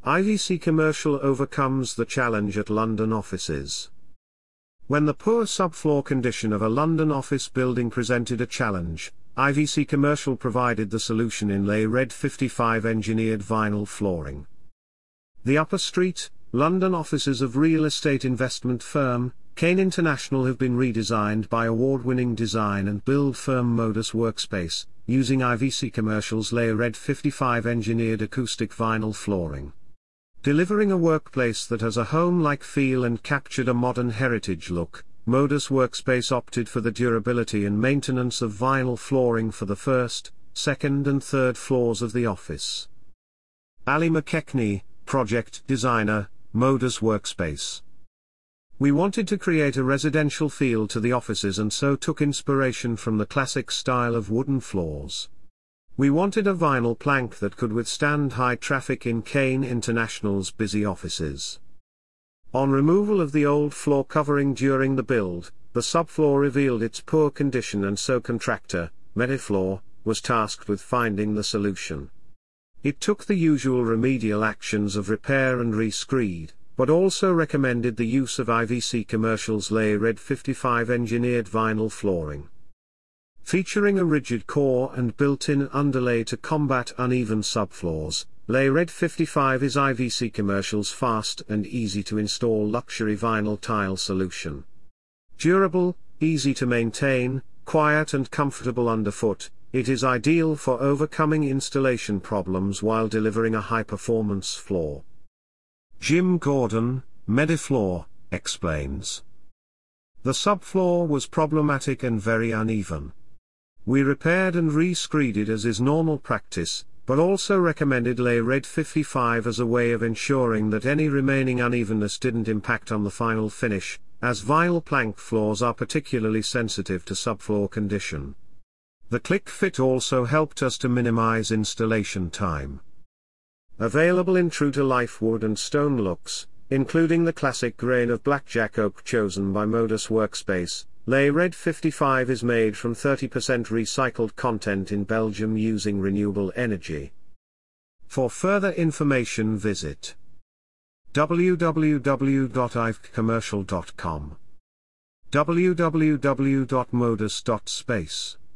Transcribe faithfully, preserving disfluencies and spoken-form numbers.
I V C Commercial overcomes the challenge at London offices. When the poor subfloor condition of a London office building presented a challenge, I V C Commercial provided the solution in Lay Red fifty-five engineered vinyl flooring. The Upper Street, London offices of real estate investment firm, Kane International have been redesigned by award-winning design and build firm Modus Workspace, using I V C Commercial's Lay Red fifty-five engineered acoustic vinyl flooring. Delivering a workplace that has a home-like feel and captured a modern heritage look, Modus Workspace opted for the durability and maintenance of vinyl flooring for the first, second and third floors of the office. Ali McKechnie, Project Designer, Modus Workspace. We wanted to create a residential feel to the offices and so took inspiration from the classic style of wooden floors. We wanted a vinyl plank that could withstand high traffic in Kane International's busy offices. On removal of the old floor covering during the build, the subfloor revealed its poor condition and so contractor, Medifloor, was tasked with finding the solution. It took the usual remedial actions of repair and re-screed, but also recommended the use of I V C Commercial's Lay Red fifty-five engineered vinyl flooring. Featuring a rigid core and built-in underlay to combat uneven subfloors, Lay Red fifty-five is I V C Commercial's fast and easy-to-install luxury vinyl tile solution. Durable, easy to maintain, quiet and comfortable underfoot, it is ideal for overcoming installation problems while delivering a high-performance floor. Jim Gordon, Medifloor, explains. The subfloor was problematic and very uneven. We repaired and re-screeded it as is normal practice, but also recommended Lay Red fifty-five as a way of ensuring that any remaining unevenness didn't impact on the final finish, as vinyl plank floors are particularly sensitive to subfloor condition. The click fit also helped us to minimize installation time. Available in true-to-life wood and stone looks, including the classic grain of blackjack oak chosen by Modus Workspace, Lay Red fifty-five is made from thirty percent recycled content in Belgium using renewable energy. For further information visit w w w dot i v c commercial dot com, w w w dot modus dot space.